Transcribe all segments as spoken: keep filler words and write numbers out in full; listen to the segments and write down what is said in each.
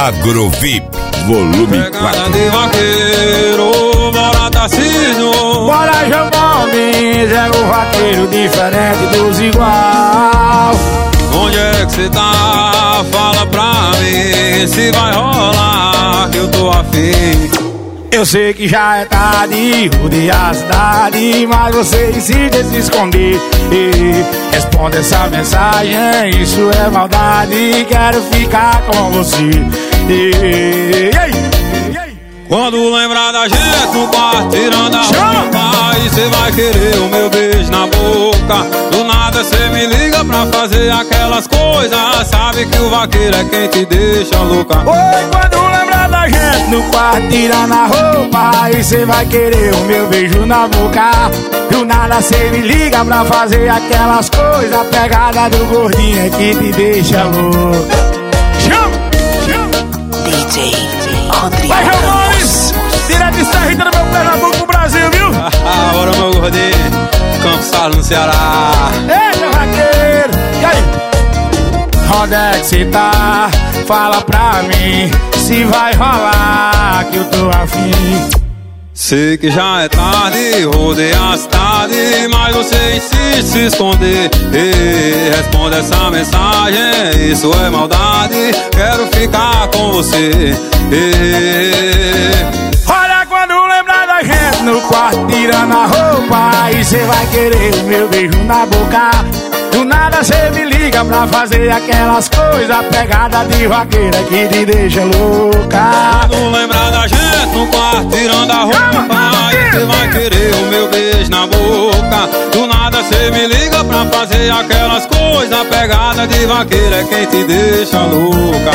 Agrovip, volume quatro. De vaqueiro, bora Tarcísio. Bora João Gomes, é o vaqueiro diferente dos igual. Onde é que cê tá? Fala pra mim se vai rolar, que eu tô afim. Eu sei que já é tarde, rodear a cidade, mas você insiste em se esconder. E responde essa mensagem, isso é maldade, quero ficar com você. E, e, e, quando lembrar da gente no quarto, tirando a roupa, aí cê vai querer o meu beijo na boca. Do nada cê me liga pra fazer aquelas coisas, sabe que o vaqueiro é quem te deixa louca. Oi, quando lembrar da gente no quarto, tirando a roupa, aí cê vai querer o meu beijo na boca. Do nada cê me liga pra fazer aquelas coisas, a pegada do gordinho é que te deixa louca. Chama, chama D J Rodrigo. Vai, João Gomes, direto de Serrita no meu Pernambuco pro Brasil, viu? Ah, bora meu gordinho, Campos Salles no Ceará. Ei, meu vaqueiro, e aí? Onde é que cê tá? Fala pra mim se vai rolar, que eu tô afim. Sei que já é tarde, rodei a cidade, mas você insiste em se esconder. Ei, responde essa mensagem, isso é maldade, quero ficar com você. Ei, olha, quando lembrar da gente no quarto, tirando a roupa, aí cê vai querer o meu beijo na boca. Do nada cê me liga pra fazer aquelas coisas, a pegada de vaqueira que te deixa louca. quando lembrar da gente no quarto, tirando a roupa, aí cê vai querer o meu beijo na boca. Do nada cê me liga pra fazer aquelas coisas, a pegada de vaqueira é quem te deixa louca.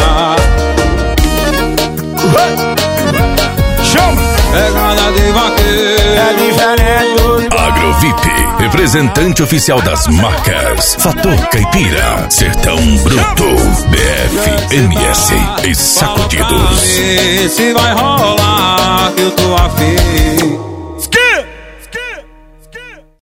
Chama! Pegada de vaqueiro É diferente do Agrovip, representante oficial das marcas Fator Caipira, Sertão Bruto, B F, M S e Sacudidos. se vai rolar, que eu tô afim.